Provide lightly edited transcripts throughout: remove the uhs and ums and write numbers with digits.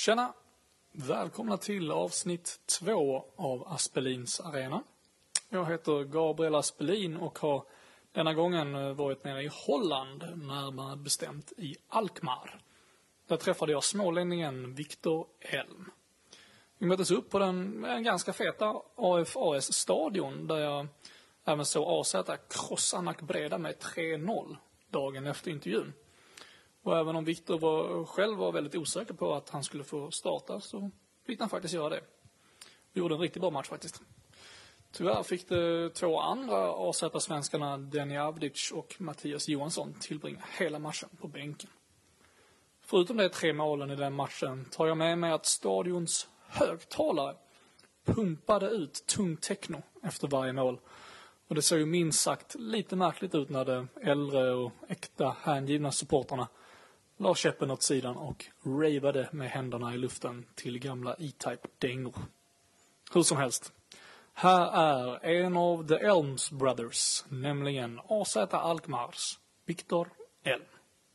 Tjena! Välkomna till avsnitt 2 av Aspelins Arena. Jag heter Gabriel Aspelin och har denna gången varit nere i Holland, närmare bestämt i Alkmaar. Där träffade jag smålänningen Victor Elm. Vi möttes upp på den ganska feta AFAS-stadion där jag även såg AZ krossa Nack Breda med 3-0 dagen efter intervjun. Och även om Victor själv var väldigt osäker på att han skulle få starta så fick han faktiskt göra det. Vi gjorde en riktigt bra match faktiskt. Tyvärr fick de två andra AZ-svenskarna Denny Avdic och Mattias Johansson tillbringa hela matchen på bänken. Förutom de 3 målen i den matchen tar jag med mig att stadions högtalare pumpade ut tung techno efter varje mål. Och det såg ju minst sagt lite märkligt ut när de äldre och äkta hängivna supporterna la käppen åt sidan och ravade med händerna i luften till gamla E-Type dängor. Hur som helst. Här är en av The Elms Brothers, nämligen AZ Alkmaars Victor Elm.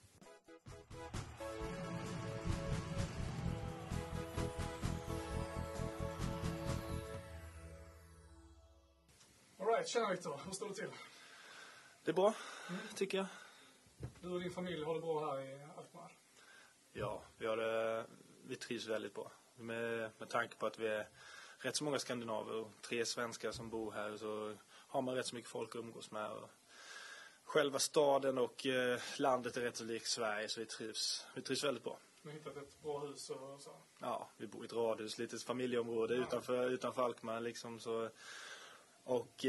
Alright, tjena Victor. Hur står det till? Det är bra, tycker jag. Du och din familj har det bra här i Alkmaar? Ja, vi trivs väldigt bra. Med tanke på att vi är rätt så många skandinaver och 3 svenskar som bor här, så har man rätt så mycket folk att umgås med. Och själva staden och landet är rätt så likt Sverige, så vi trivs väldigt bra. Ni har hittat ett bra hus och så? Ja, vi bor i ett radhus, litet familjeområde utanför Alkmaar liksom, så. Och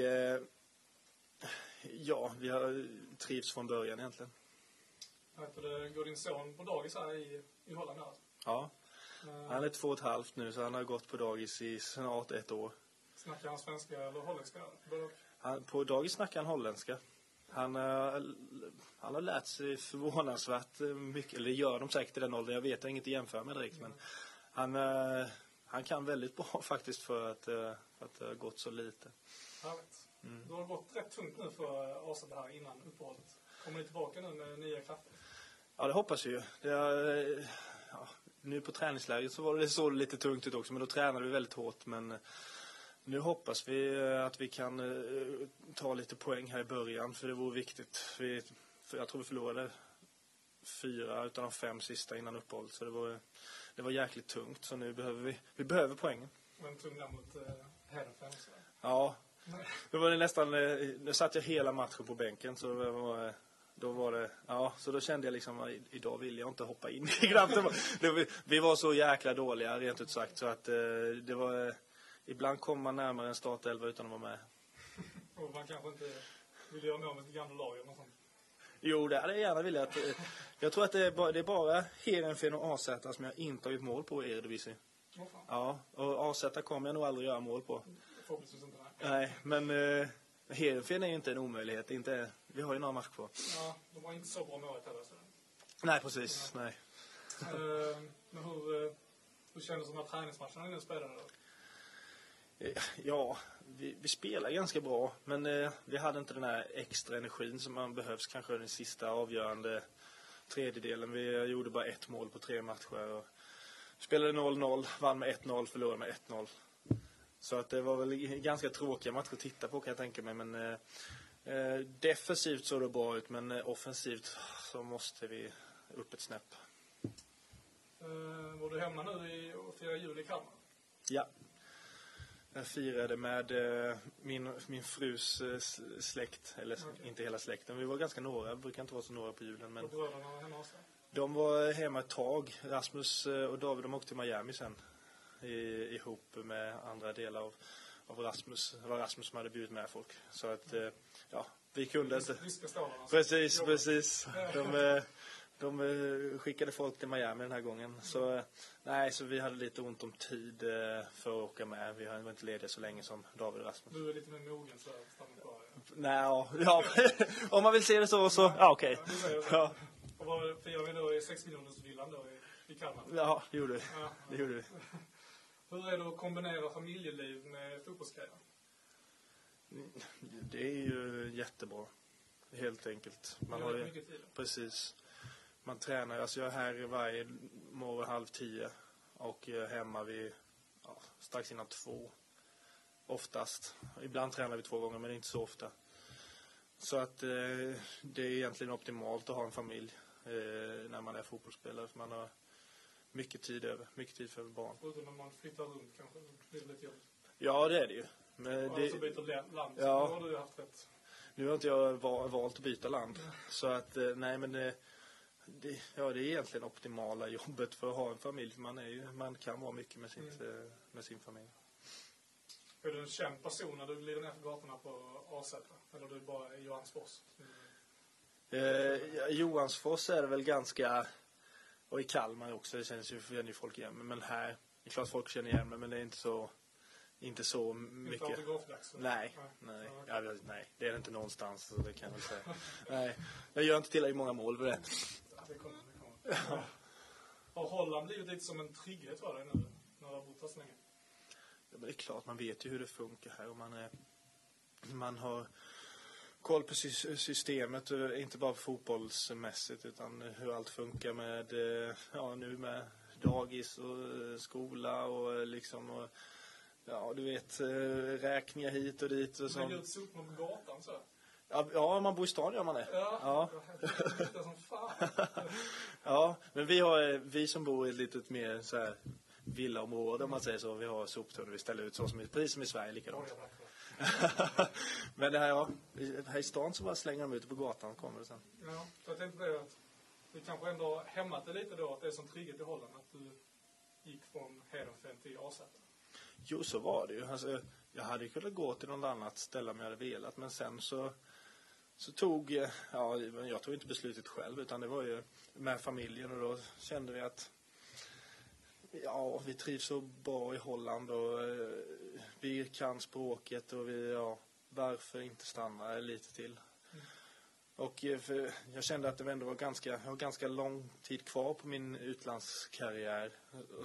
ja, vi har trivs från början egentligen. Går din son på dagis här i Holland? Alltså? Ja, han är 2,5 nu, så han har gått på dagis i snart 1 år. Snackar han svenska eller holländska? På dagis snackar han holländska. Han har lärt sig förvånansvärt mycket, eller gör de säkert i den åldern. Jag vet inget att jämföra med direkt, men han kan väldigt bra faktiskt för att det har gått så lite. Härligt. Du har gått rätt tungt nu för AZ här innan uppehållet. Kommer ni tillbaka nu med nya krafter? Ja, det hoppas vi ju. Nu på träningsläget så var det så lite tungt ut också, men då tränade vi väldigt hårt. Men nu hoppas vi att vi kan ta lite poäng här i början, för det vore viktigt. För jag tror vi förlorade 4 utav de 5 sista innan uppehållet, så det var jäkligt tungt. Så nu behöver vi behöver poängen. Men tung där mot Heerenveen? Ja. Då var det nästan, nu satt jag hela matchen på bänken, så då var det, ja, så då kände jag liksom, idag vill jag inte hoppa in i grabben. Vi var så jäkla dåliga, rent ut sagt, så att det var, ibland kom man närmare en startelva utan att vara med. Och man kanske inte vill göra med ett gamla lag eller något sånt? Jo, det hade jag gärna velat. Jag tror att det är bara Heerenveen och AZ som jag inte har gjort mål på i Eredivisie. Ja, och AZ kommer jag nog aldrig göra mål på. Förhoppningsvis inte. Nej, men Heerenveen är ju inte en omöjlighet. Vi har ju några matcher kvar. Ja, de var inte så bra målet heller. Så. Nej, precis. Nej. Men hur kändes de här träningsmatcherna innan spelade då? Ja, vi spelar ganska bra. Men vi hade inte den här extra energin som man behövs kanske den sista avgörande tredjedelen. Vi gjorde bara 1 mål på 3 matcher. Och spelade 0-0, vann med 1-0, förlorade med 1-0. Så att det var väl ganska tråkiga matcher att titta på, kan jag tänka mig. Men defensivt såg det bra ut, men offensivt så måste vi upp ett snäpp. Var du hemma nu och firade jul i Kalmar? Ja. Jag firade med min frus släkt, eller inte hela släkten. Vi var ganska några, brukar inte vara så några på julen. Men bröderna var hemma också? De var hemma ett tag. Rasmus och David, de åkte till Miami sen. Ihop med andra delar av Rasmus. Det var Rasmus som hade bjudit med folk. Så att, ja, vi kunde inte. Precis. De skickade folk till Miami den här gången. Så vi hade lite ont om tid för att åka med. Vi var inte lediga så länge som David och Rasmus. Du är lite mer mogen så stannar kvar. Nej, ja. Om man vill se det så ja, okej. Ja. Och vad firade vi då i 6 miljoners villan då i Kalmar? Ja, det gjorde vi. Hur är det att kombinera familjeliv med fotbollskarriär? Det är ju jättebra. Helt enkelt. Man har mycket tid. Precis. Man tränar, alltså jag är här varje morgon 9:30 och hemma vid strax innan 2. Oftast. Ibland tränar vi 2 gånger, men inte så ofta. Så att det är egentligen optimalt att ha en familj när man är fotbollsspelare. För man har mycket tid för barn. Förutom när man flyttar runt kanske, blir det lite jobbigt. Ja, det är det ju. Men Och så byter land, så ja, nu har du haft rätt. Nu har inte jag valt att byta land. Så att, nej men det är egentligen optimala jobbet för att ha en familj. För man kan vara mycket med sin familj. Är du en känd person när du glider ner för gatorna på AZ? Eller du är bara i Johansfors? Johansfors är det väl ganska, och i Kalmar också, det känns ju för folk igen. Men här, det är klart folk känner igen mig, men det är inte så mycket. Inte autografdags? Nej, det är det inte någonstans, så det kan jag väl säga. Nej, jag gör inte tillräckligt många mål för det. Ja, det kommer. Ja. Har Holland blivit lite som en trygghet för dig nu, när du har bott här så länge? Ja, men det är klart, man vet ju hur det funkar här, och man har koll på systemet, inte bara fotbollsmässigt utan hur allt funkar med nu med dagis och skola och liksom och du vet räkningar hit och dit och så. Man går ut sopor på gatan så. Ja, man bor i stan gör man det. Ja. Det som fan. Ja, men vi som bor i ett litet mer så här villaområde, om man säger så, vi har soptunnor, vi ställer ut så som precis som i Sverige likadant. Men det här i stan så bara slänger de ut på gatan och kommer det sen. Ja, så jag tänkte det att du kanske ändå har hämmat det lite då, att det är som trygghet i Holland, att du gick från Heerenveen till AZ. Jo, så var det ju. Alltså, jag hade kunnat gå till något annat ställe om jag hade velat, men sen så tog jag tog inte beslutet själv, utan det var ju med familjen, och då kände vi att vi trivs så bra i Holland och vi kan språket och varför inte stanna lite till. Och för jag kände att det ändå var ganska lång tid kvar på min utlandskarriär, och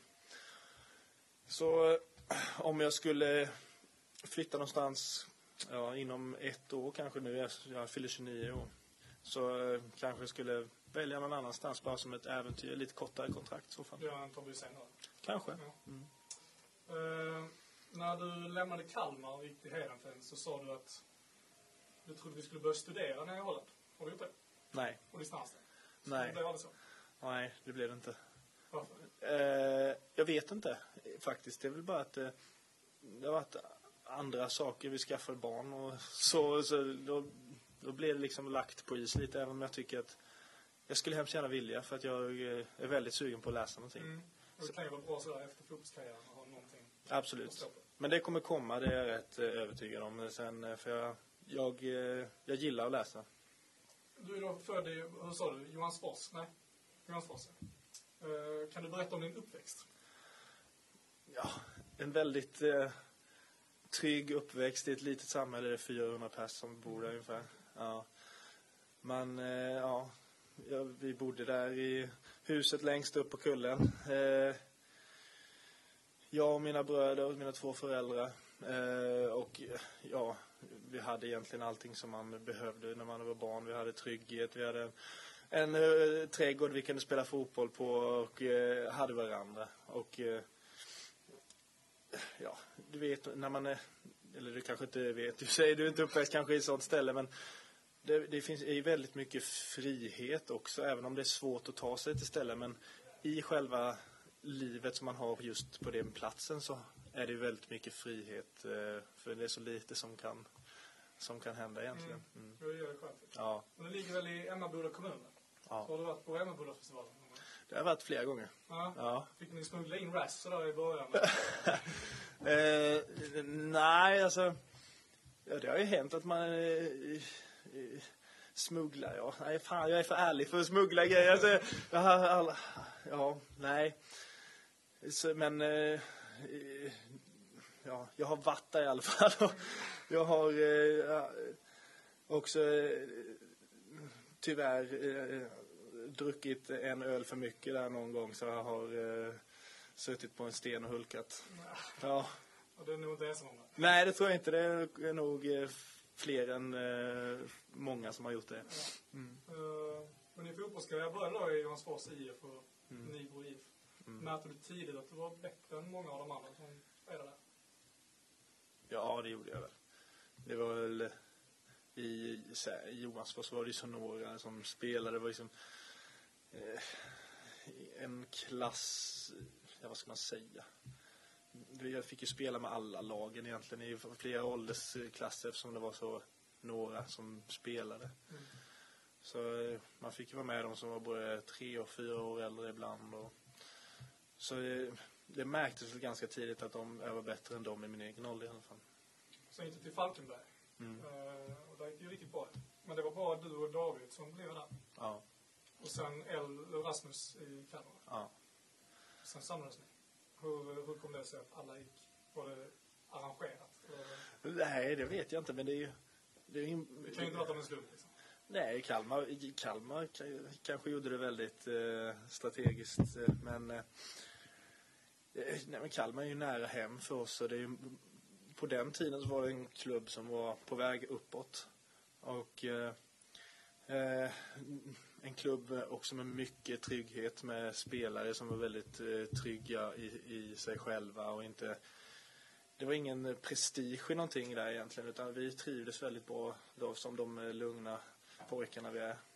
så om jag skulle flytta någonstans inom 1 år kanske, nu jag fyller 29 år, så kanske jag skulle välja någon annanstans bara som ett äventyr, lite kortare kontrakt så fall. Du har en Tobbe senare. Kanske. Ja. När du lämnade Kalmar och gick till Heerenveen så sa du att du trodde vi skulle börja studera när i Holland. Har du gjort det? Nej. Och distans? Nej. Det var det så? Nej, det blev det inte. Varför? Jag vet inte faktiskt. Det är väl bara att det har varit andra saker. Vi skaffade barn och så då blev det liksom lagt på is lite, även om jag tycker att jag skulle hemskt gärna vilja, för att jag är väldigt sugen på att läsa någonting. Och det kan ju vara bra sådär efter fotbollskarriären att ha någonting. Absolut. Men det kommer komma, det är jag rätt övertygad om sen, för jag gillar att läsa. Du är då född i, hur sa du, Johansfors? Nej, Johansfors. Kan du berätta om din uppväxt? Ja, en väldigt trygg uppväxt i ett litet samhälle. Det är 400 personer som bor där ungefär. Ja. Men vi bodde där i huset längst upp på kullen. Jag och mina bröder och mina 2 föräldrar. Och vi hade egentligen allting som man behövde när man var barn. Vi hade trygghet, vi hade en trädgård vi kunde spela fotboll på och hade varandra. Och du vet, när man är, eller du kanske inte vet, du säger du är inte uppväxt kanske i ett sånt ställe, men det finns väldigt mycket frihet också, även om det är svårt att ta sig till ställen, men i själva livet som man har just på den platsen så är det väldigt mycket frihet, för det är så lite som kan hända egentligen. Det gör det skönt. Ja. Men det ligger väl i Emmaboda kommun? Ja. Så har du varit på Emmabodafestivalen? Det har varit flera gånger. Ja. Fick ni smuggla in Ras sådär i början? Nej, alltså det har ju hänt att man smugglar, Nej, fan, jag är för ärlig för att smuggla grejer. Alltså, nej. Så, men jag har varit där i alla fall. Jag har också tyvärr druckit en öl för mycket där någon gång, så jag har suttit på en sten och hulkat. Ja. Och det är nog inte ensam om det? Nej, det tror jag inte. Det är nog fler än många som har gjort det. Ja. Men i fotbollskarriär började då i Johansfors IF och Nybro IF. Märkte du tidigt att du var bättre än många av de andra som spelade? Ja, det gjorde jag väl. Det var väl i Johansfors var det ju så några som spelade. Det var liksom en klass, ja, vad ska man säga? Jag fick ju spela med alla lagen egentligen i flera åldersklasser eftersom det var så några som spelade. Så man fick ju vara med de som var både 3 och 4 år äldre ibland. Så det märktes väl ganska tidigt att de var bättre än de i min egen ålder i alla fall. Sen gick du till Falkenberg. Och där gick det ju riktigt bra. Men det var bara du och David som blev där. Ja. Och sen Rasmus i Kalmar. Ja. Sen samlades ni. Hur kom det sig att alla gick? Var det arrangerat? Nej, det vet jag inte, men det är ju... Det kan ju inte vara om en slump liksom. Nej, Kalmar kanske gjorde det väldigt strategiskt, men Kalmar är ju nära hem för oss, och det är ju, på den tiden så var det en klubb som var på väg uppåt, och en klubb också med mycket trygghet, med spelare som var väldigt trygga i sig själva, och inte... Det var ingen prestige i någonting där egentligen, utan vi trivdes väldigt bra då, som de lugna pojkarna vi är.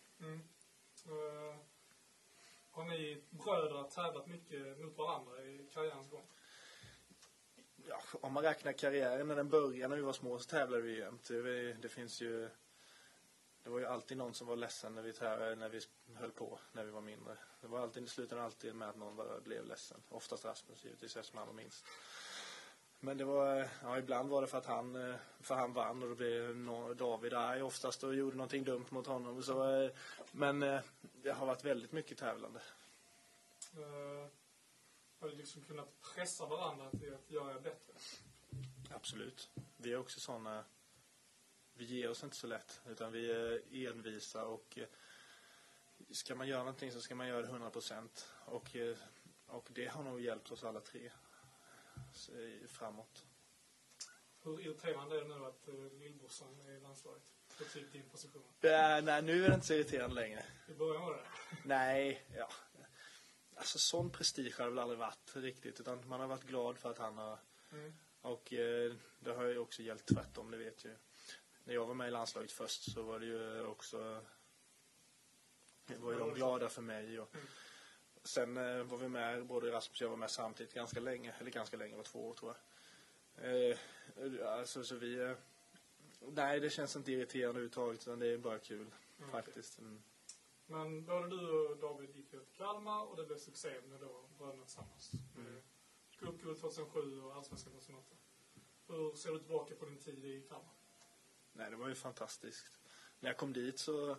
Har ni bröder tävlat mycket mot varandra i karriärens gång? Ja, om man räknar karriären när den började, när vi var små, så tävlade vi jämt. Det finns ju... Det var ju alltid någon som var ledsen när vi höll på, när vi var mindre. Det var alltid, i slutändan alltid med att någon blev ledsen. Oftast Rasmus, givetvis, eftersom han var minst. Men det var, ja, ibland var det för han vann, och då blev David arg oftast och gjorde någonting dumt mot honom. Så, men det har varit väldigt mycket tävlande. Har du liksom kunnat pressa varandra till att göra bättre? Absolut. Vi är också sådana, vi ger oss inte så lätt, utan vi är envisa, och ska man göra någonting så ska man göra det 100%. Och det har nog hjälpt oss alla tre framåt. Hur irriterande är det nu att lillbrorsan är i landslaget? På typ din position. Nej, nu är det inte så irriterande längre. I början var det? Nej, ja. Alltså sån prestige har det väl aldrig varit riktigt, utan man har varit glad för att han har... Och det har ju också gällt tvärtom, det vet ju. När jag var med i landslaget först så var det ju också... Det var ju de glada för mig, och... Sen var vi med, både Rasmus och jag var med samtidigt ganska länge, det var 2 år tror jag. Alltså så vi... nej, det känns inte irriterande överhuvudtaget, utan det är bara kul, faktiskt. Men både du och David gick till Kalmar, och det blev succé med då bröderna tillsammans. Cupguld 2007 och Allsvenskan 2008. Hur ser du tillbaka på din tid i Kalmar? Nej, det var ju fantastiskt. När jag kom dit så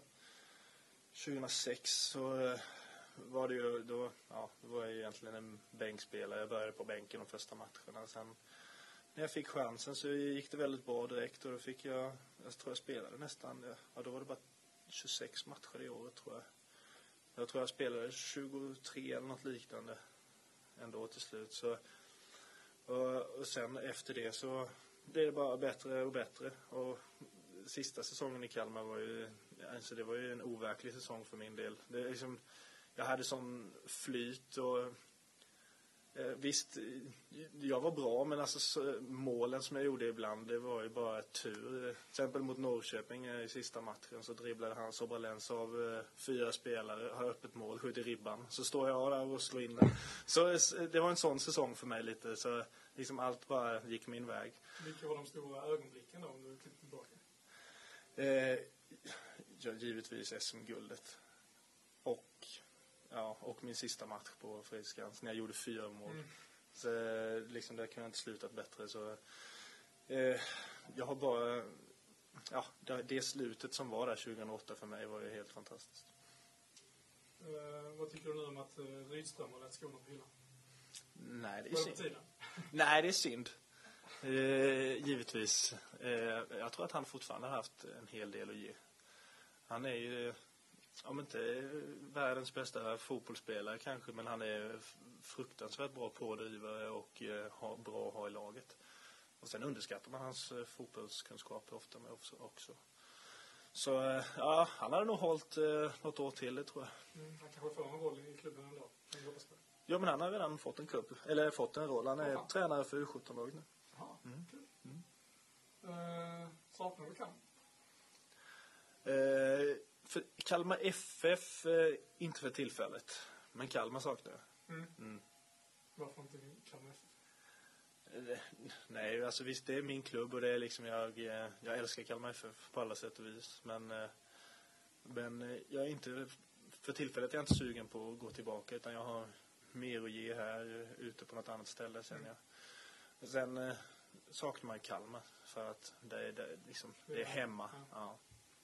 2006 så var det ju då var jag egentligen en bänkspelare. Jag började på bänken de första matcherna. Sen när jag fick chansen så gick det väldigt bra direkt, och då fick jag tror jag spelade nästan, då var det bara 26 matcher i året tror jag. Jag tror jag spelade 23 eller något liknande ändå till slut. Så, och sen efter det så blev det bara bättre och bättre. Och sista säsongen i Kalmar var ju, alltså det var ju en overklig säsong för min del. Det är liksom, jag hade sån flyt, och visst, jag var bra, men alltså målen som jag gjorde ibland, det var ju bara tur. Till exempel mot Norrköping i sista matchen så dribblade han Sobralens av 4 spelare, har öppet mål, skjuter ribban. Så står jag där och slår in den. Så det var en sån säsong för mig lite, så liksom allt bara gick min väg. Vilka var de stora ögonblicken då, om du tittar tillbaka? Ja, givetvis SM-guldet. Och min sista match på Fredriksskans när jag gjorde 4 mål. Så liksom där kunde jag inte slutat bättre, så jag har bara det slutet som var där 2008 för mig var ju helt fantastiskt. Vad tycker du nu om att Rydström har lät skorna på hyllan? Nej, det är synd. Nej, det är synd. Givetvis. Jag tror att han fortfarande har haft en hel del att ge. Han är ju, om inte världens bästa fotbollsspelare kanske, men han är fruktansvärt bra pådrivare och bra att ha i laget. Och sen underskattar man hans fotbollskunskaper ofta med också. Så han hade nog hållit något år till, det tror jag. Han kanske får en roll i klubben ändå. Ja, men han har redan fått en klubb. Eller fått en roll. Han är tränare för U17-laget nu. Jaha, kul. Saknar du Kalmar? För Kalmar FF, inte för tillfället. Men Kalmar saknar jag. Varför inte Kalmar FF? Nej, alltså visst, det är min klubb och det är liksom jag älskar Kalmar FF på alla sätt och vis. Men jag är inte, för tillfället är jag inte sugen på att gå tillbaka, utan jag har mer att ge här ute på något annat ställe, känner jag. Sen saknar man Kalmar för att det är hemma. Ja.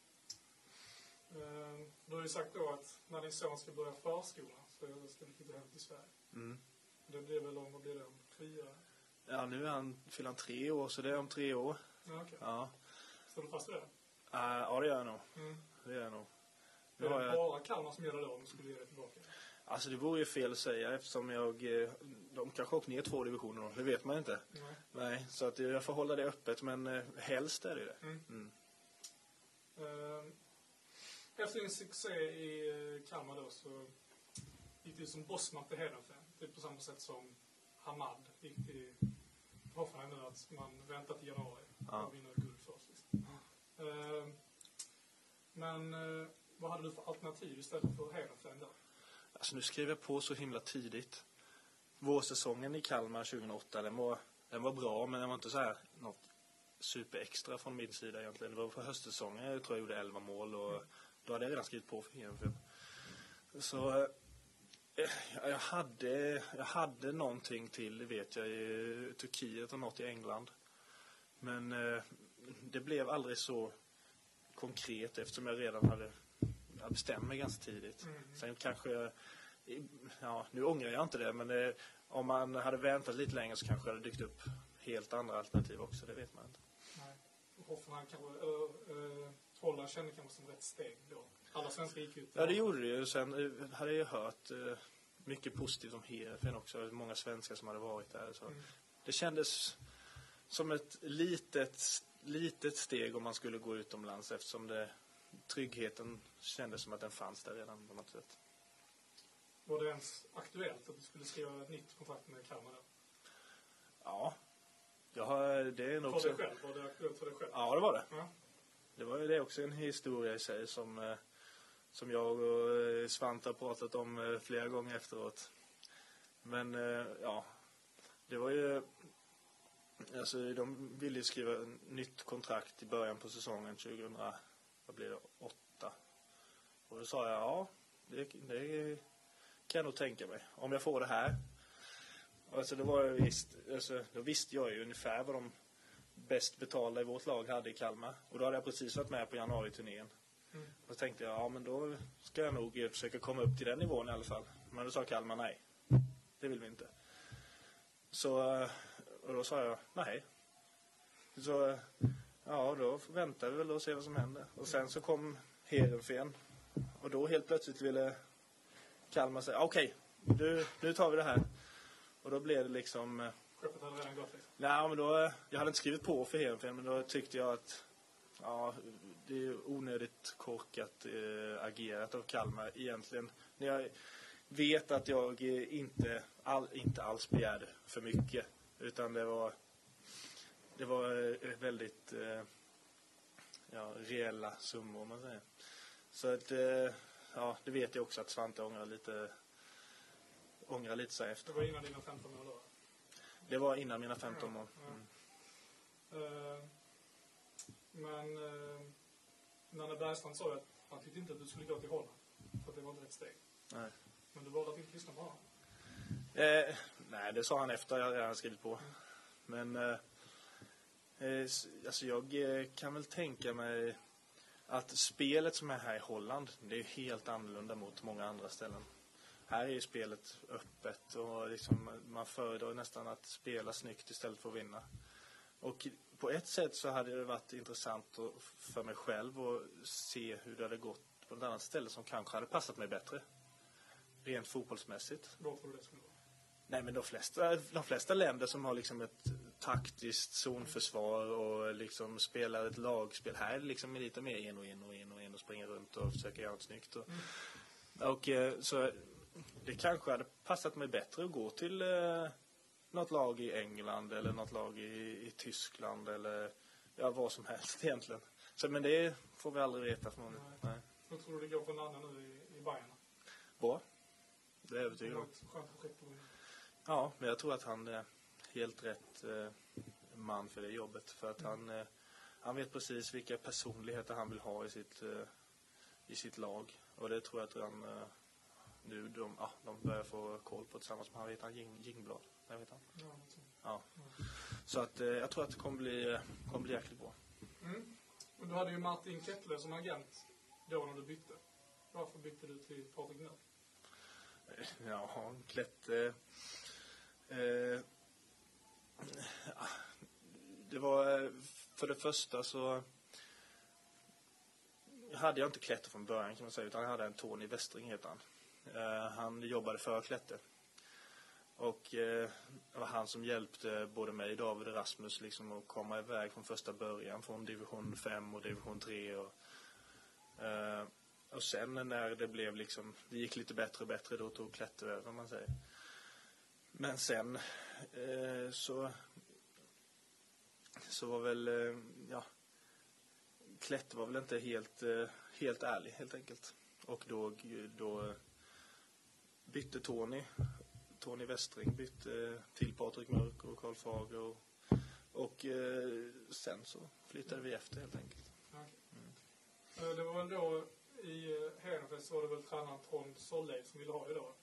Du har ju sagt då att när din son ska börja förskolan så ska du flytta hem till Sverige. Det blir väl om 4? Ja, nu fyller han 3 år, så det är om 3 år. Ja, okej. Ja. Står du fast vid det? Ja, det gör jag nog. Det gör jag nog. Är det bara Kalmar som gäller då om du skulle ge det tillbaka? Alltså det vore ju fel att säga, eftersom de kanske åker ner 2 divisioner då, det vet man inte. Nej, så att jag får hålla det öppet, men helst är det. Efter din succé i Kalmar då så gick du som bossman till Hedenfen. Typ på samma sätt som Hamad gick till Hoffenheim nu, att man väntar till januari och vinner guld först. Men vad hade du för alternativ istället för Hedenfen där? Alltså nu skrev jag på så himla tidigt. Vårsäsongen i Kalmar 2008, den var bra, men den var inte så här något superextra från min sida egentligen. Det var på höstsäsongen, jag tror jag gjorde 11 mål och då hade jag redan skrivit på för Hedenfen. Så jag hade någonting till, vet jag, i Turkiet och något i England. Men det blev aldrig så konkret eftersom jag redan hade bestämt mig ganska tidigt. Sen kanske, nu ångrar jag inte det, men om man hade väntat lite längre så kanske det hade dykt upp helt andra alternativ också, det vet man inte. Nej, Hoffenheim kanske, Holland kände kanske som rätt steg då. Alla svenskar gick ut. Ja, det gjorde det ju. Sen hade jag hört mycket positivt om Hedenfen också. Många svenskar som hade varit där. Så. Det kändes som ett litet steg om man skulle gå utomlands, eftersom tryggheten kändes som att den fanns där redan på något sätt. Var det ens aktuellt att du skulle skriva ett nytt kontrakt med Kalmar då? Ja. Det är nog också... Själv? Var det aktuellt för dig själv? Ja, det var det. Ja. Det var ju det också en historia i sig som jag och Svante har pratat om flera gånger efteråt. Men det var ju, alltså de ville skriva ett nytt kontrakt i början på säsongen 2008. Och då sa jag, det kan jag nog tänka mig om jag får det här. Alltså då visste jag ju ungefär vad de bäst betalda i vårt lag hade i Kalmar. Och då hade jag precis varit med på januari-turnén. Och då tänkte jag, men då ska jag nog försöka komma upp till den nivån i alla fall. Men då sa Kalmar nej. Det vill vi inte. Och då sa jag nej. Så då väntar vi väl och ser vad som händer. Och sen så kom Hedenfen. Och då helt plötsligt ville Kalmar säga, okej, nu tar vi det här. Och då blev det liksom... Skeppet hade redan gått liksom. Nej, men då... Jag hade inte skrivit på för Hedenfen, men då tyckte jag att... det är onödigt korkat agerat av Kalmar egentligen. När jag vet att jag inte alls begärde för mycket. Utan det var väldigt reella summor, man säger. Så att... det vet jag också att Svante ångrar lite så efter. Det var innan dina 15 år då? Det var innan mina 15 år. Men Nanne Bergstrand sa att han tyckte inte att du skulle gå till Holland. För att det var inte ett steg. Nej. Men du valde att inte lyssna på honom? Nej, det sa han efter jag redan skrivit på. Men alltså jag kan väl tänka mig att spelet som är här i Holland, det är helt annorlunda mot många andra ställen. Här är ju spelet öppet och liksom man föredrar nästan att spela snyggt istället för att vinna. Och på ett sätt så hade det varit intressant för mig själv att se hur det hade gått på ett annat ställe som kanske hade passat mig bättre. Rent fotbollsmässigt. Vad tror du det skulle vara? Nej, men de flesta länder som har liksom ett taktiskt zonförsvar och liksom spelar ett lagspel. Här är det liksom lite mer en och springa runt och försöka göra något snyggt. Och så det kanske hade passat mig bättre att gå till något lag i England eller något lag i Tyskland eller ja, vad som helst egentligen. Så, men det får vi aldrig veta från någon. Nej. Hur tror du det går för Nanne nu i Bayern? Bra. Det är jag övertygad om. Ja, men jag tror att han är helt rätt man för det jobbet. För att han vet precis vilka personligheter han vill ha i sitt lag. Och det tror jag att han nu de börjar få koll på tillsammans med han vet han Jingblad. Jag vet han. Ja. Så att jag tror att det kommer bli jäkligt bra. Mm. Och du hade ju Martin Kettle som agent då när du bytte. Varför bytte du till Patrik Nörd? Ja, det var för det första så hade jag inte Klette från början kan man säga, utan jag hade en Tony Westring heter han. Han jobbade för Klette. Och det var han som hjälpte både mig, David och Rasmus liksom att komma iväg från första början från division 5 och division 3 och sen när det blev liksom, det gick lite bättre och bättre, då tog Klette över man säger. Men sen så var väl Klette var väl inte helt ärlig helt enkelt. Och då bytte Tony Westring bytte till Patrik Mörk och Karl Fager och sen så flyttade vi efter helt enkelt. Okay. Det var väl då i Hedenfest så var det väl tränaren Trond Solleif som ville ha det då.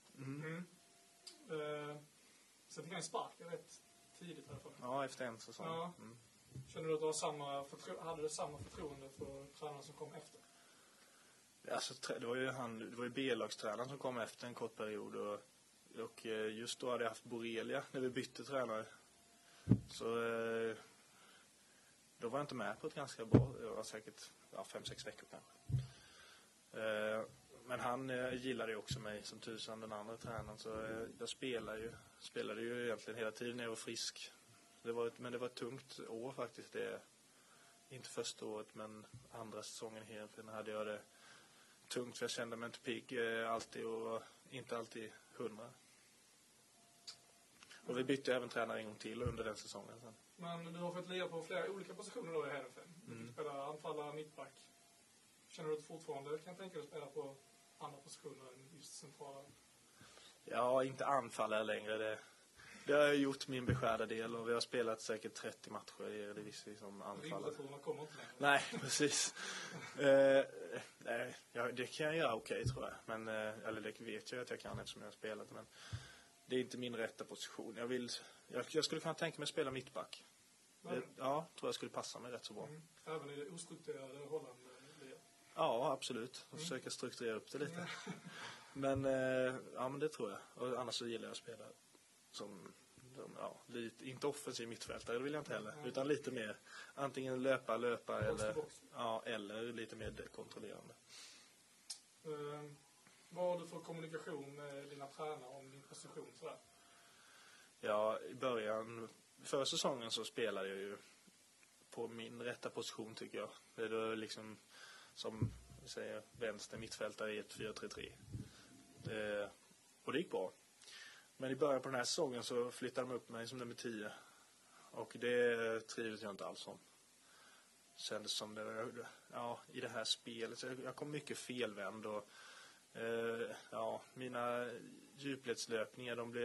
Så fick han sparken rätt tidigt här för mig. Ja, efter en säsong. Ja. Kände du att du hade du samma förtroende för tränaren som kom efter? Alltså, det var ju B-lagstränaren som kom efter en kort period och just då hade jag haft Borrelia när vi bytte tränare. Så då var jag inte med på ett ganska bra, det var säkert 5-6 veckor kanske. Men han gillade ju också mig som tusan, den andra tränaren, så jag spelade ju egentligen hela tiden när jag var frisk. Men det var ett tungt år faktiskt. Det inte första året, men andra säsongen egentligen hade jag det tungt, för jag kände mig inte pigg alltid och inte alltid 100. Och vi bytte även tränare en gång till under den säsongen sen. Men du har fått lira på flera olika positioner då i Hedenfest. Du spelar anfallare, mittback. Känner du att fortfarande kan tänka dig att spela på andra positioner än just centrala? Ja, inte anfallare längre. Det har jag gjort min beskärda del och vi har spelat säkert 30 matcher i Eredivisie som anfallare. Rimlighetsformerna kommer inte längre. Nej, precis. Nej, det kan jag göra okej, tror jag. Men, eller det vet jag att jag kan eftersom jag har spelat. Men det är inte min rätta position. Jag skulle kunna tänka mig att spela mittback. Ja, tror jag skulle passa mig rätt så bra. Även i det ostrukturerade Holland? Ja, absolut. Och försöka strukturera upp det lite. Men det tror jag. Och annars så gillar jag att spela som lite, inte offensiv mittfältare, det vill jag inte heller. Utan lite mer, antingen löpa eller lite mer kontrollerande. Vad har du för kommunikation med dina tränare om din position sådär? Ja, i början, förra säsongen så spelade jag ju på min rätta position tycker jag. Det är då liksom som vi säger vänster mittfältare i ett 4-3-3. Och det gick bra. Men i början på den här säsongen så flyttade de upp mig som nummer 10. Och det trivdes jag inte alls om. Kändes som det, i det här spelet. Så jag kom mycket felvänd och mina djupledslöpningar de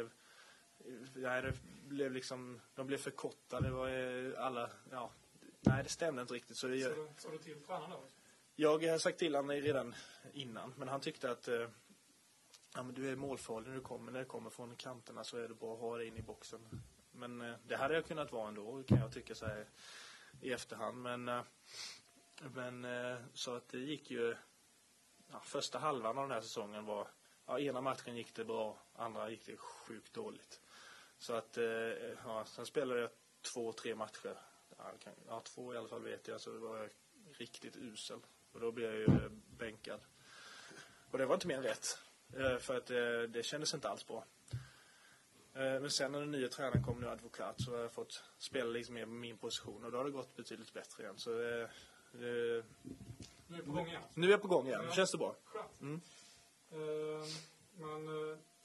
blev för korta. Det var det stämde inte riktigt. Så du till tränaren då? Jag har sagt till honom redan innan, men han tyckte att men du är målfarlig när det kommer från kanterna, så är det bra att ha det in i boxen. Men det hade jag kunnat vara ändå, kan jag tycka så här i efterhand. Men så att det gick ju första halvan av den här säsongen var ena matchen gick det bra, andra gick det sjukt dåligt. Så att sen spelade jag 2-3 matcher. 2 i alla fall vet jag, så det var riktigt usel. Och då blev jag ju bänkad. Och det var inte mer än rätt. För att det kändes inte alls bra. Men sen när den nya tränaren kom nu, Advokat, så har jag fått spela liksom mer med min position. Och då har det gått betydligt bättre igen. Så nu är jag på gång igen. Nu är jag på gång igen. Ja. Känns det bra? Skönt. Men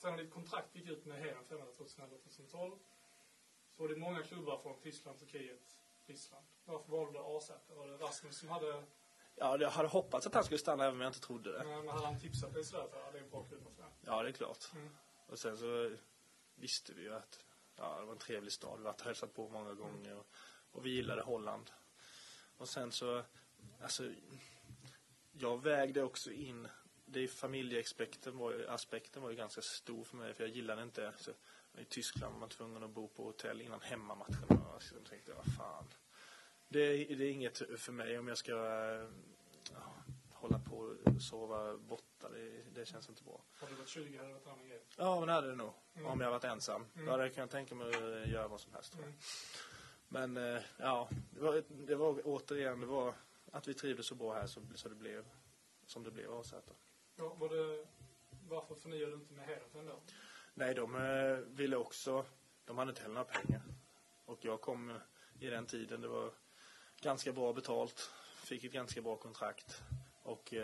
när ditt kontrakt gick ut med Heerenveen 2011-2012 så var det många klubbar från Tyskland, Turkiet, Ryssland. Varför valde du AZ? Var det Rasmus som hade... Ja, jag hade hoppats att han skulle stanna även om jag inte trodde det. Men hade han tipsat dig sådär för det är en bra klubb och sådär? Ja, det är klart. Och sen så visste vi ju att det var en trevlig stad. Vi har hälsat på många gånger och vi gillade Holland. Och sen så, alltså, jag vägde också in, familjeaspekten var ju ganska stor för mig, för jag gillade inte, så, i Tyskland var man tvungen att bo på hotell innan hemmamatchen. Och så tänkte jag, vad fan. Det är inget för mig om jag ska hålla på och sova borta. Det känns inte bra. Har du varit 20 hade det varit en annan grej? Ja, men det hade det nog. Om jag varit ensam. Då hade jag kunnat tänka mig att göra vad som helst. Men ja, det var återigen, det var att vi trivdes så bra här så det blev som det blev avsatt. Ja, varför förnyade du inte med Heerenveen då? Nej, de ville också, de hade inte heller några pengar. Och jag kom i den tiden, det var ganska bra betalt. Fick ett ganska bra kontrakt. Och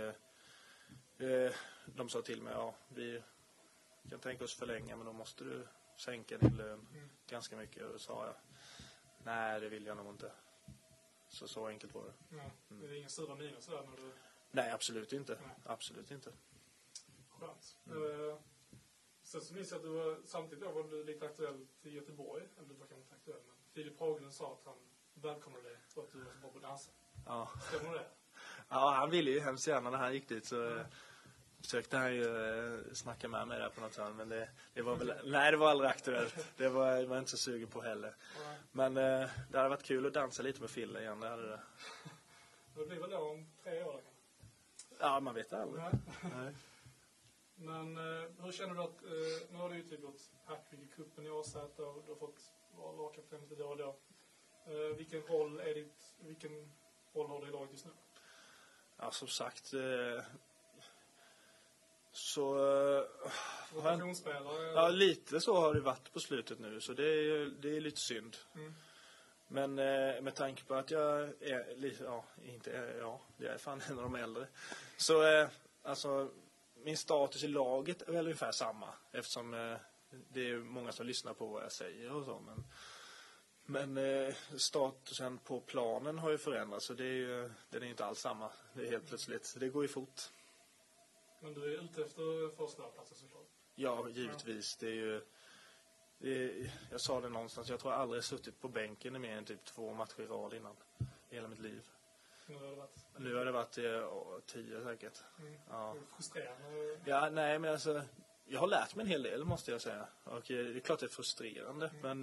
de sa till mig, ja, vi kan tänka oss förlänga, men då måste du sänka din lön ganska mycket. Och då sa jag, nej, det vill jag nog inte. Så enkelt var det. Ja, det är ingen sura miner sådär när du... Nej, absolut inte. Nej. Absolut inte. Skönt. Sen så minns jag att samtidigt då var du lite aktuell till Göteborg. Eller du var kanske inte aktuell, men Filip Hagelund sa att han välkomnade dig och att du var så bra på att dansa. Ja. Stämmer det? Ja, han ville ju hemskt gärna när han gick dit, så försökte han ju snacka med mig där på något sätt, men det var väl, nej, det var aldrig aktuellt. Det var jag inte så sugen på heller. Men det hade varit kul att dansa lite med Fille igen, det hade det. Det blir väl då om 3 år? Ja, man vet aldrig. Nej. Men hur känner du att, nu har du ju typ gått hattrick i kuppen i AZ och du har fått vara lagkapten lite då och då. Vilken roll har du i laget just nu? Ja, som sagt, så... Rotationsspelare? Ja, lite så har det varit på slutet nu, så det är lite synd. Men med tanke på att jag är lite, jag är fan en av de äldre. Så alltså, min status i laget är väl ungefär samma, eftersom det är många som lyssnar på vad jag säger och så. Men statusen på planen har ju förändrats, så den är inte alls samma. Det är helt plötsligt, det går ju fort. Men du är ute efter första platsen såklart? Ja, givetvis. Det är ju... jag sa det någonstans, jag tror jag aldrig suttit på bänken i mer än typ 2 matcher i rad innan. I hela mitt liv. Nu har det varit 10 säkert. Ja. Frustrerande? Ja, nej, men alltså... Jag har lärt mig en hel del, måste jag säga. Och det är klart det är frustrerande, men...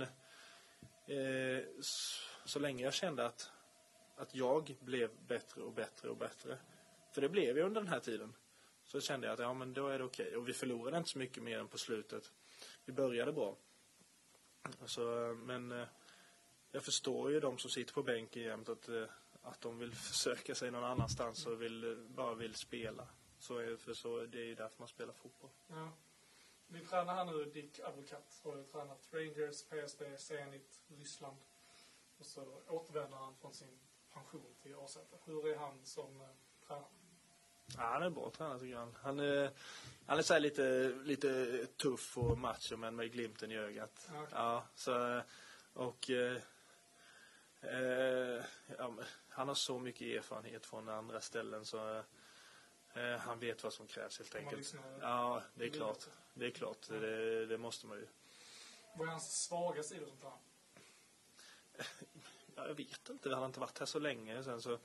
så länge jag kände att jag blev bättre och bättre och bättre. För det blev jag under den här tiden. Så kände jag att ja, men då är det okej. Och vi förlorade inte så mycket mer än på slutet. Vi började bra. Men jag förstår ju de som sitter på bänken jämt att de vill försöka sig någon annanstans och bara vill spela. Så det är ju därför man spelar fotboll. Ja. Vi tränar här nu Dick Advokat. Har ju tränat Rangers, PSV, Zenit, Ryssland. Och så återvänder han från sin pension till AZ. Hur är han som tränare? Ja, han är bra tränare tycker jag. Han är så här lite tuff och macho, men med glimten i ögat. Okay. Ja, så och han har så mycket erfarenhet från andra ställen, så han vet vad som krävs helt enkelt. Ja, det är klart. Det är klart. Det måste man ju. Vad är hans svaga sidor som tränare? Ja, jag vet inte. Han har inte varit här så länge. Sen så...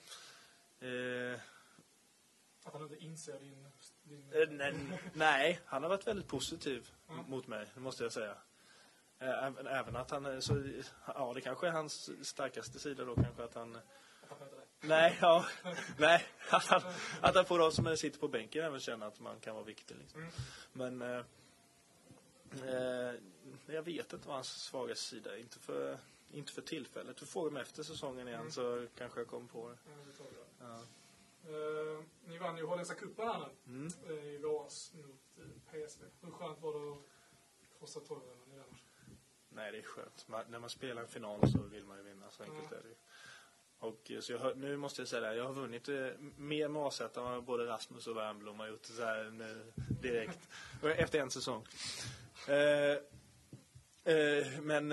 Att han inte inser din... Nej, han har varit väldigt positiv mot mig, måste jag säga. Även att han så... Ja, det kanske är hans starkaste sida då, kanske att han... Nej, ja. Nej, att han får de som sitter på bänken även känna att man kan vara viktig liksom. Men jag vet inte vad hans svaga sida är. Inte för tillfället. Du frågar mig efter säsongen igen, så kanske jag kommer på det. Ja. Ni vann ju Holländska cupen här nu i våras mot PSV. Hur skönt var det att krossa torven i den? Nej, det är skönt. När man spelar en final så vill man ju vinna, så enkelt är det. Och så nu måste jag säga det, jag har vunnit mer med AZ än både Rasmus och Wernbloom har gjort så här nu direkt efter en säsong. Men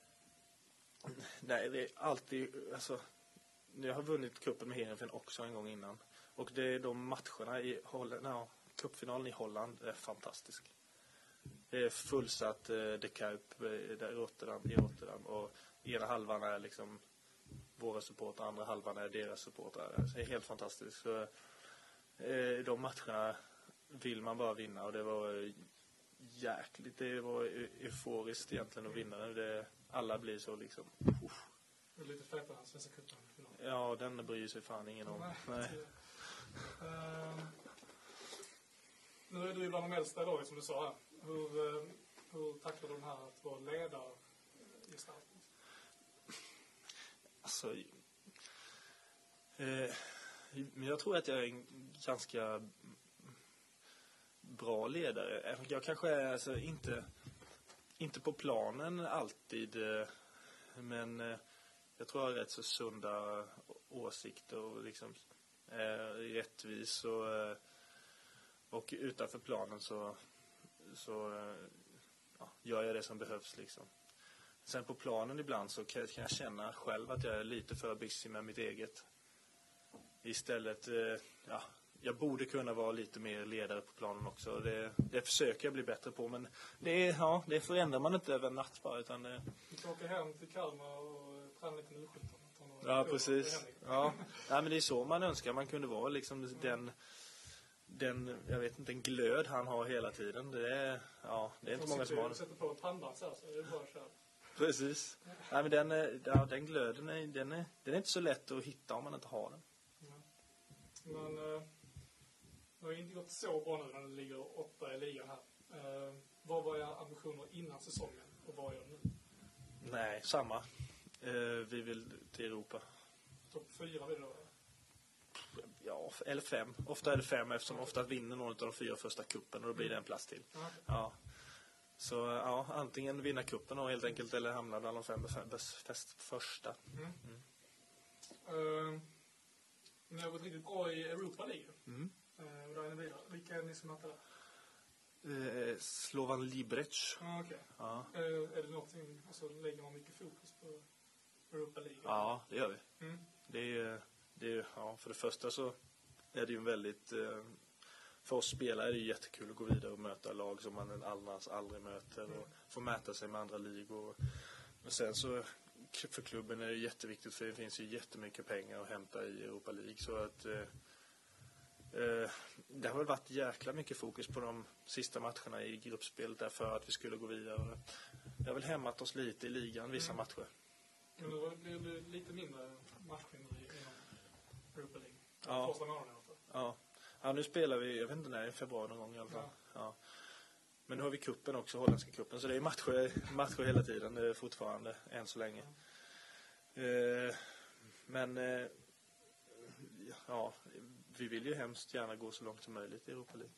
nej, det är alltid, alltså, jag har vunnit cupen med Heerenveen också en gång innan. Och det är de matcherna i Holland, cupfinalen i Holland är fantastisk. Det är fullsatt De Kuip där i Rotterdam och ena halvan är liksom våra supportrar, andra halvan är deras supportrar. Det är helt fantastiskt. Så, de matcherna vill man bara vinna och det var jäkligt, det var euforiskt egentligen att vinna. Alla blir så liksom. Det är lite fetare än Svenska cupen. Ja, den bryr sig fan ingen om. Nej. Nu är du ju bland de äldsta idag, som du sa här. Hur tacklar du den här att vara ledare i starten? Alltså, men jag tror att jag är en ganska bra ledare. Jag kanske är alltså inte på planen alltid, men jag tror jag har rätt så sunda åsikter och liksom rättvis och utanför planen så gör jag det som behövs liksom. Sen på planen ibland så kan jag känna själv att jag är lite för busy med mitt eget. Istället, jag borde kunna vara lite mer ledare på planen också. Det försöker jag bli bättre på, men det förändrar man inte över en natt bara. Utan du ska åka hem till Kalmar och träna lite nu. Ja, precis. Ja. Nej, men det är så man önskar. Man kunde vara liksom den, jag vet inte, en glöd han har hela tiden. Det är inte många som har det. Sätter på ett handband så är det bara att köra. Precis. Nej, men den glöden den är inte så lätt att hitta om man inte har den. Men det har inte gått så bra nu när det ligger 8 i ligan här. Vad var era ambitioner innan säsongen och vad gör nu? Nej, samma. Vi vill till Europa. Topp 4 vill du då? Ja, eller 5. Ofta är det 5 eftersom ofta vinner någon av de 4 första kuppen och då blir det en plats till. Ja. Så antingen vinna kuppen och helt enkelt eller hamna bland de 5 första. Ni har gått riktigt bra i Europa League. Vilka är ni som möter där? Slovan Liberec. Okej. Ja. Är det någonting, alltså lägger man mycket fokus på Europa League? Ja, det gör vi. Det är för det första så är det ju en väldigt för oss spelare är det jättekul att gå vidare och möta lag som man annars aldrig möter och få mäta sig med andra ligor. Men sen så för klubben är det jätteviktigt för det finns ju jättemycket pengar att hämta i Europa League så att det har väl varit jäkla mycket fokus på de sista matcherna i gruppspelet där för att vi skulle gå vidare. Det har väl hämmat oss lite i ligan vissa matcher. Men då blir det lite mindre matchvinnare inom Europa League. Ja. Första månaden i alla fall. Ja, nu spelar vi, jag vet inte när, i februari någon gång i alla fall. Ja. Men nu har vi kuppen också, holländska kuppen. Så det är matcher hela tiden fortfarande, än så länge. Men vi vill ju hemskt gärna gå så långt som möjligt i Europa League.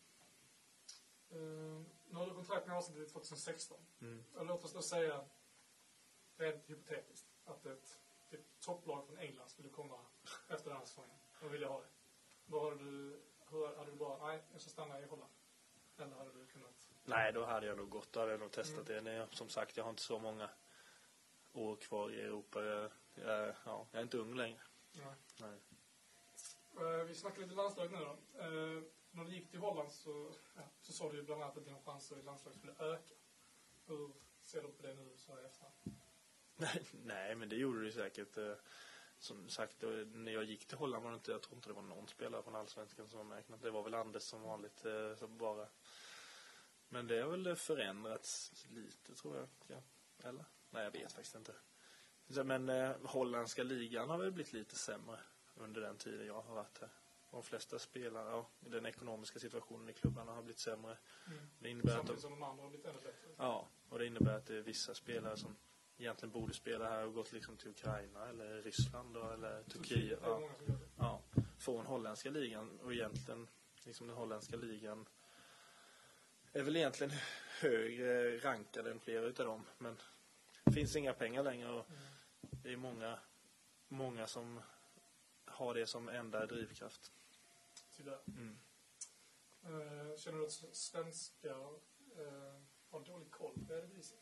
Nu har du kontrakt med Arsenal till 2016. Och låt oss då säga, rent hypotetiskt, att ett topplag från England skulle komma efter den här säsongen. Vad vill jag ha det? Hur hade du bara, nej, jag ska stanna i Holland? Eller hade du kunnat? Nej, då hade jag nog gått. Då hade jag nog testat det. Som sagt, jag har inte så många år kvar i Europa. Jag är inte ung längre. Nej. Vi snackar lite landslag nu då. När du gick till Holland så sa du ju bland annat att dina chanser i landslaget skulle öka. Hur ser du på det nu så här efter? Nej, men det gjorde du säkert. Som sagt, när jag gick till Holland var det inte, jag tror inte det var någon spelare från Allsvenskan som var räknat. Det var väl Anders som vanligt så bara. Men det har väl förändrats lite, tror jag. Ja. Eller? Nej, jag vet faktiskt inte. Men holländska ligan har väl blivit lite sämre under den tiden jag har varit här. De flesta spelare, den ekonomiska situationen i klubbarna har blivit sämre. Det innebär att som de andra har blivit ännu bättre. Ja, och det innebär att det är vissa spelare som egentligen borde spela här och gått liksom till Ukraina eller Ryssland då, eller Turkiet. Från holländska ligan och egentligen liksom den holländska ligan är väl egentligen högre rankade än flera utav dem, men det finns inga pengar längre och det är många som har det som enda drivkraft. Känner du att svenskar har dålig koll på Eredivisie?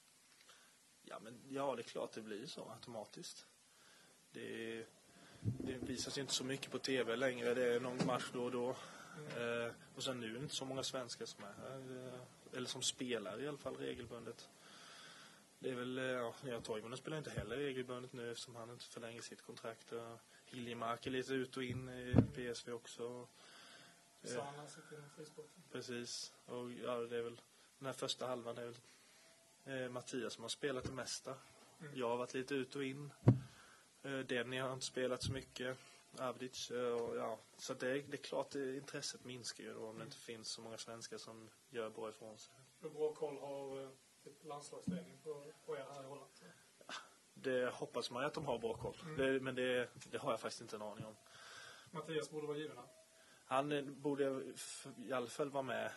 Ja, det är klart det blir så automatiskt. Det visas inte så mycket på tv längre. Det är någon match då och då. Och sen nu är det inte så många svenskar som är här. Eller som spelar i alla fall regelbundet. Det är väl, Toivonen spelar inte heller regelbundet nu eftersom han inte förlänger sitt kontrakt. Hiljemark är lite ut och in i PSV också. Sana sitter inom frisporten. Precis. Och det är väl den här första halvan är väl Mattias som har spelat det mesta. Jag har varit lite ut och in. Denny har inte spelat så mycket. Avdic, så det är klart att intresset minskar ju då om det inte finns så många svenskar som gör bra ifrån sig. Hur bra koll har landslagsledning på er här i Holland? Det hoppas man att de har bra koll. Men det har jag faktiskt inte en aning om. Mattias borde vara given här. Han borde i alla fall vara med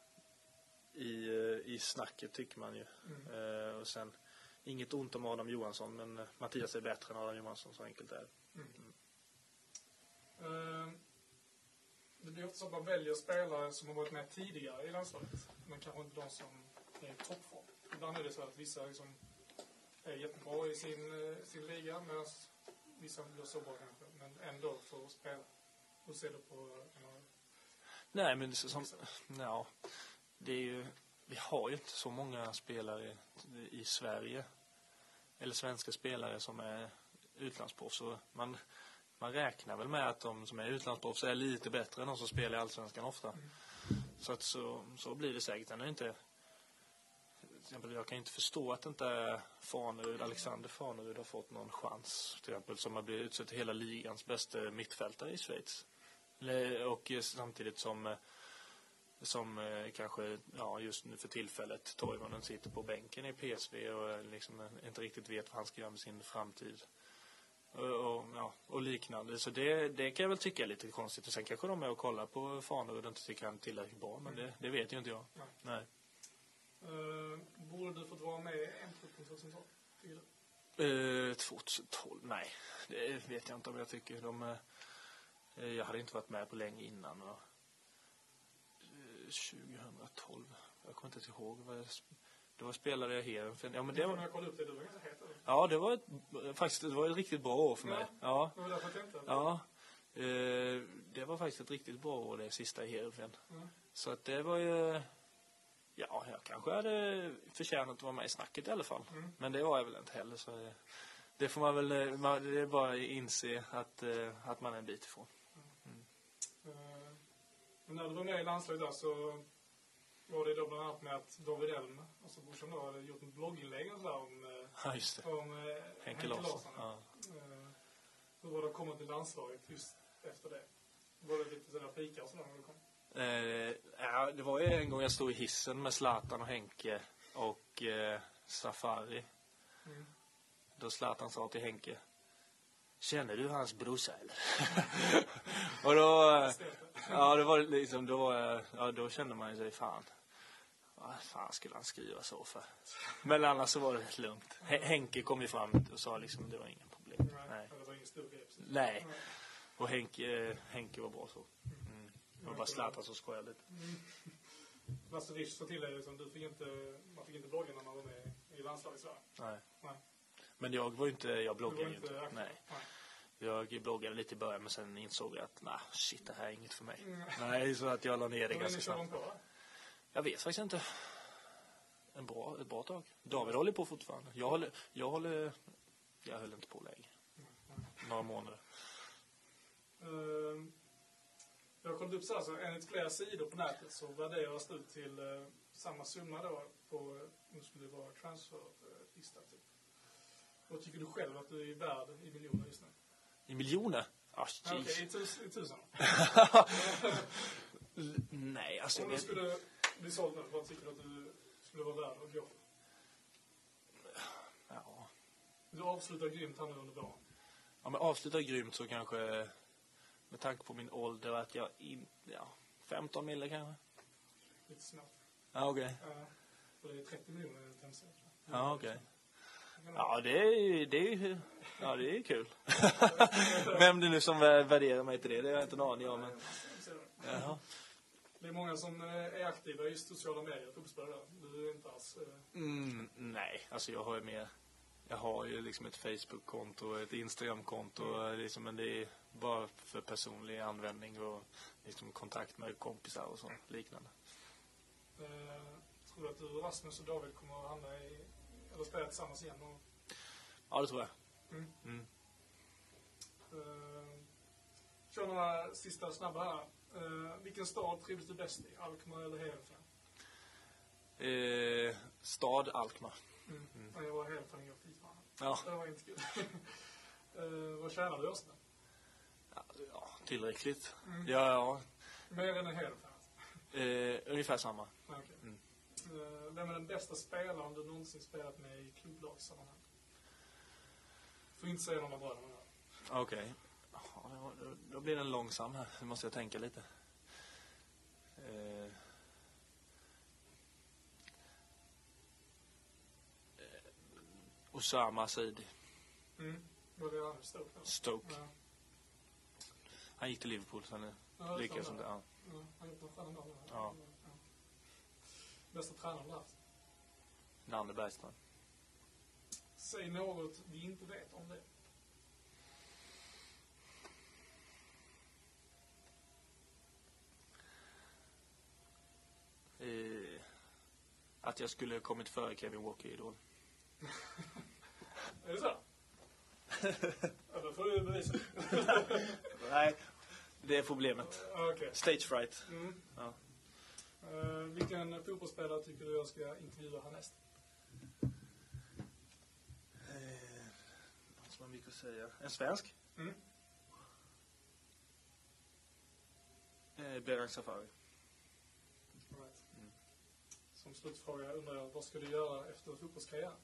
i snacket tycker man ju. Och sen inget ont om Adam Johansson, men Mattias är bättre än Adam Johansson, så enkelt är det. Det blir ofta så att man väljer spelare som har varit med tidigare i landslaget, men kanske inte de som är i toppform. Ibland är det så att vissa liksom är jättebra i sin liga, medan vissa blir så bra kanske, men ändå får spela. Hur ser du på... Nej, men det är ju... Vi har ju inte så många spelare i Sverige, eller svenska spelare som är utlandsproffs. Så man räknar väl med att de som är utlandsproffs är lite bättre än de som spelar i Allsvenskan ofta. Så att så blir det säkert. Den är inte... Till exempel, jag kan inte förstå att inte Alexander Farnerud har fått någon chans. Till exempel, som har blivit utsett till hela ligans bästa mittfältare i Schweiz. Och samtidigt som kanske just nu för tillfället Toivonen sitter på bänken i PSV och liksom inte riktigt vet vad han ska göra med sin framtid och liknande. Så det kan jag väl tycka är lite konstigt. Och sen kanske de är och kollar på Farnerud och inte tycker han tillräckligt bra, men det vet ju inte jag. Nej. Borde du fått vara med i en-truppen 2012? Tycker du? 2012? Nej, det vet jag inte om jag tycker. Jag hade inte varit med på länge innan. 2012. Jag kommer inte ihåg vad då spelade jag här. Ja, men det var... Ja, det var ett riktigt bra år för mig. Ja. Det var faktiskt ett riktigt bra år det sista i Heerenveen. Så att det var ju... Ja, jag kanske hade förtjänat att vara med i snacket i alla fall. Men det var jag väl inte heller. Så det får man väl... Det är bara inse att man är en bit ifrån. Men när du var med i landslaget där så var det då bland annat med att David Elm, alltså Borsom då, hade gjort en blogginlägg om Henke Larsson. Ja. Hur var det att komma till landslaget just efter det? Var det lite sådär fika och sådär när du kom? Det var ju en gång jag stod i hissen med Zlatan och Henke och Safari. Då Zlatan sa till Henke: känner du hans brorsa eller? Och då det var liksom då kände man ju sig fan. Vad fan skulle han skriva så för? Men annars så var det lugnt. Henke kom ju fram och sa liksom det var ingen problem. Nej. Det var ingen stor grej. Nej. Och Henke var bra så. Det var bara Zlatan som skojade lite. Lasse Risch sa till dig liksom, man fick inte blogga när man var med i landslaget så. Nej. Men jag bloggade ju inte. Nej. Jag bloggade lite i början, men sen insåg jag att det här är inget för mig. Nej, så att jag la ner det ganska snabbt. Jag vet faktiskt inte. Ett bra tag. David håller på fortfarande. Jag höll inte på läge. Några månader. Jag har kollat upp så här, så enligt flera sidor på nätet så värderas du till samma summa då på, nu skulle det vara transferlista typ. Vad tycker du själv att du är värd i miljoner just nu? I miljoner? Okej, i tusen. Nej, alltså... Om du skulle bli såld nu, vad tycker du att du skulle vara värd att gå? Ja. Du avslutar grymt här nu under våren. Ja, men avslutar grymt så kanske... Med tanke på min ålder att jag 15 mille kanske. Lite snabbt. Ja, okej. För det är 30 miljoner tänds. Ja, okej. Ja, det är kul. Vem det nu som värderar mig till det har jag inte en aning om. Men... Jaha. Det är många som är aktiva i sociala medier, fotbollsspelare. Du är inte alls... Nej, alltså jag har ju liksom ett Facebook-konto och ett Instagram-konto liksom, men det är bara för personlig användning och liksom kontakt med kompisar och sånt liknande. Tror du att du, Rasmus och David kommer att hamna eller spela tillsammans igen? Ja, det tror jag. Kör några sista snabba här. Vilken stad trivs du bäst i? Alkmaar eller Heerenveen? Stad Alkmaar. Jag var Heerenveen och FIFA. Ja. Det var inte kul. Vad tjänar du oss med? Ja, tillräckligt. Ja. Mer än en Heerenveen? Ungefär samma. Okay. Vem är den bästa spelaren du någonsin spelat med i klubblagssammanhang? Får inte säga någon av bröderna. Okej. Då blir den långsam här. Nu måste jag tänka lite. Osama Saidi. Var det han Stoke. Ja. Han gick till Liverpool sen lyckades inte. Ja. Han gjort någon skön dag. Ja. Bästa tränaren du haft? Nanne Bergstrand. Säg något vi inte vet om det. Att jag skulle kommit före Kevin Walker i Idol. Är det så? Ja, då får du bevisa. Nej, det är problemet. Okay. Stage fright. Ja. Vilken fotbollsspelare tycker du jag ska intervjua härnäst? Vad ska man mycket säga? En svensk? Berang Safari. Right. Som slutfråga undrar jag, vad ska du göra efter fotbollskarriären?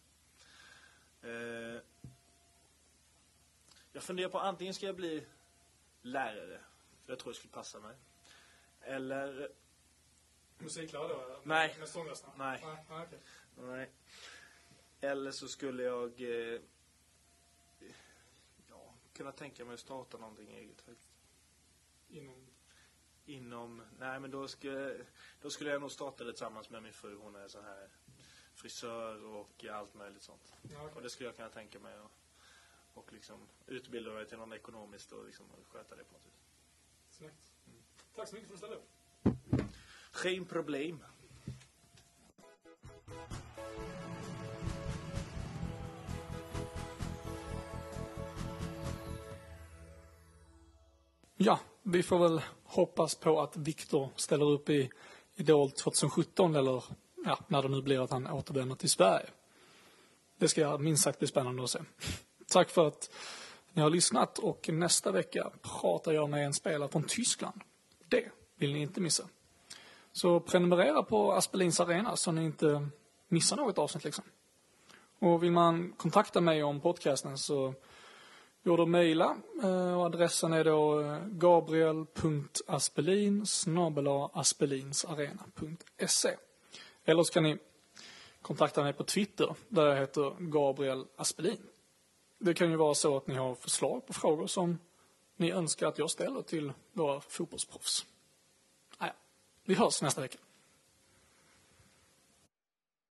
Jag funderar på antingen ska jag bli lärare, för jag tror det skulle passa mig. Eller... Musiklärare då? Nej. Med sångrösterna? Nej. Okay. Nej. Eller så skulle jag kunna tänka mig att starta någonting eget faktiskt. Nej, men då skulle jag nog starta det tillsammans med min fru. Hon är så här frisör och allt möjligt sånt. Ja, okay. Och det skulle jag kunna tänka mig och liksom utbilda mig till någon ekonomiskt och liksom sköta det på något vis. Snyggt. Tack så mycket för att du ställde upp. Geen problem. Ja, vi får väl hoppas på att Viktor ställer upp i Idol 2017 eller när det nu blir att han återvänder till Sverige. Det ska minst sagt bli spännande att se. Tack för att ni har lyssnat och nästa vecka pratar jag med en spelare från Tyskland. Det vill ni inte missa. Så prenumerera på Aspelins Arena så ni inte missar något avsnitt liksom. Och vill man kontakta mig om podcasten så går det att mejla och adressen är då gabriel.aspelin@aspelinsarena.se. Eller så kan ni kontakta mig på Twitter där jag heter Gabriel Aspelin. Det kan ju vara så att ni har förslag på frågor som ni önskar att jag ställer till våra fotbollsproffs. Vi hörs nästa vecka.